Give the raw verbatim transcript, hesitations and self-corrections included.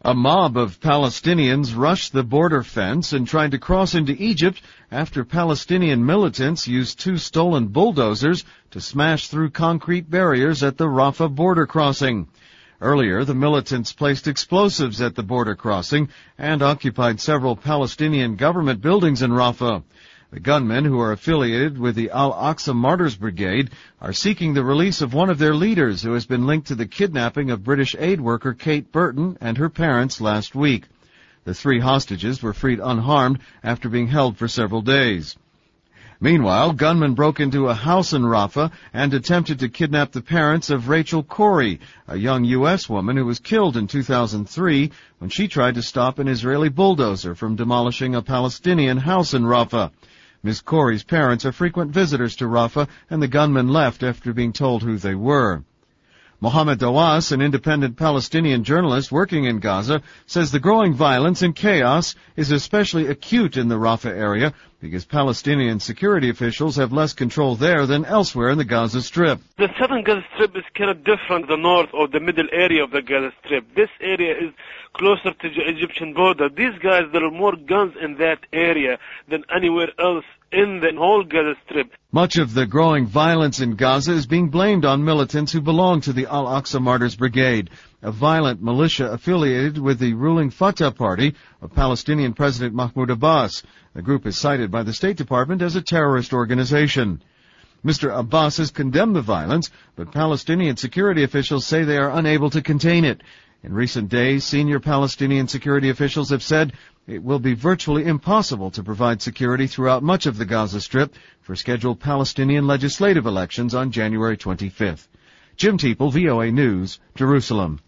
A mob of Palestinians rushed the border fence and tried to cross into Egypt after Palestinian militants used two stolen bulldozers to smash through concrete barriers at the Rafah border crossing. Earlier, the militants placed explosives at the border crossing and occupied several Palestinian government buildings in Rafah. The gunmen, who are affiliated with the Al-Aqsa Martyrs Brigade, are seeking the release of one of their leaders who has been linked to the kidnapping of British aid worker Kate Burton and her parents last week. The three hostages were freed unharmed after being held for several days. Meanwhile, gunmen broke into a house in Rafah and attempted to kidnap the parents of Rachel Corrie, a young U S woman who was killed in two thousand three when she tried to stop an Israeli bulldozer from demolishing a Palestinian house in Rafah. Miz Corrie's parents are frequent visitors to Rafah, and the gunmen left after being told who they were. Mohammed Dawas, an independent Palestinian journalist working in Gaza, says the growing violence and chaos is especially acute in the Rafah area because Palestinian security officials have less control there than elsewhere in the Gaza Strip. The southern Gaza Strip is kind of different than the north or the middle area of the Gaza Strip. This area is closer to the Egyptian border. These guys, there are more guns in that area than anywhere else in the whole Gaza Strip. Much of the growing violence in Gaza is being blamed on militants who belong to the Al-Aqsa Martyrs Brigade, a violent militia affiliated with the ruling Fatah party of Palestinian President Mahmoud Abbas. The group is cited by the State Department as a terrorist organization. Mister Abbas has condemned the violence, but Palestinian security officials say they are unable to contain it. In recent days, senior Palestinian security officials have said it will be virtually impossible to provide security throughout much of the Gaza Strip for scheduled Palestinian legislative elections on January twenty-fifth. Jim Teeple, V O A News, Jerusalem.